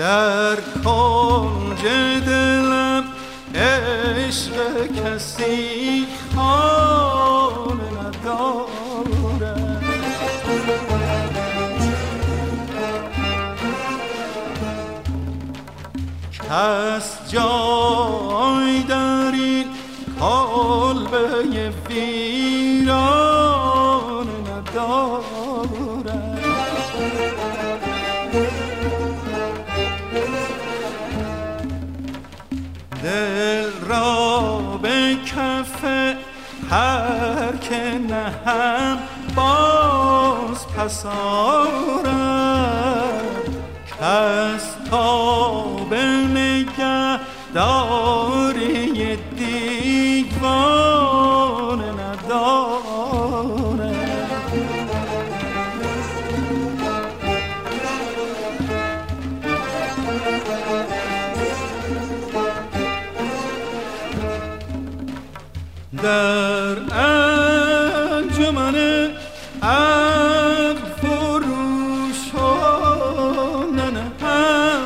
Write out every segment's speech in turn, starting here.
در کنج دلم عشق کسی خانه ندارد. کس جای در این کلبه ویرانه ندارد. دل را به کف هر که نهم باز پس آرد. کس تا به نگهداری دیوانه ندارد. در انجمن عقل فروشانان هم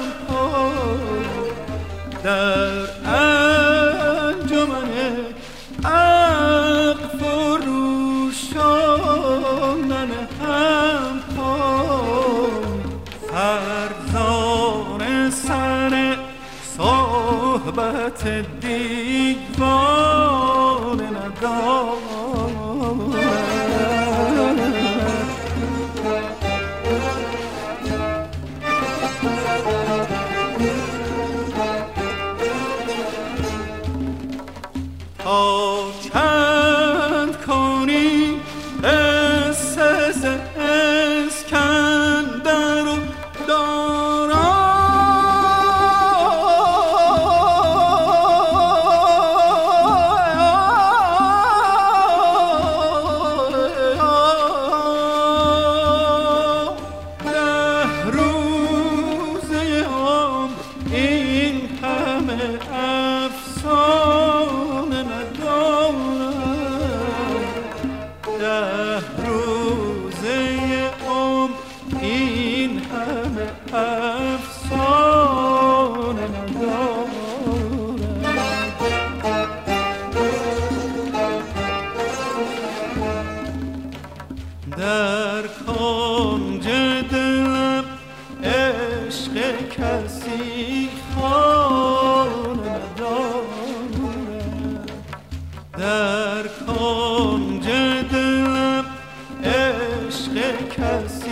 در انجمن عقل فروشانان هم فرزان سر صحبت دیوانه ندارد. تا چند کنی قصه ز اسکندر و در کنج دلم عشق کسی خانه ندارد. در کنج دلم عشق کسی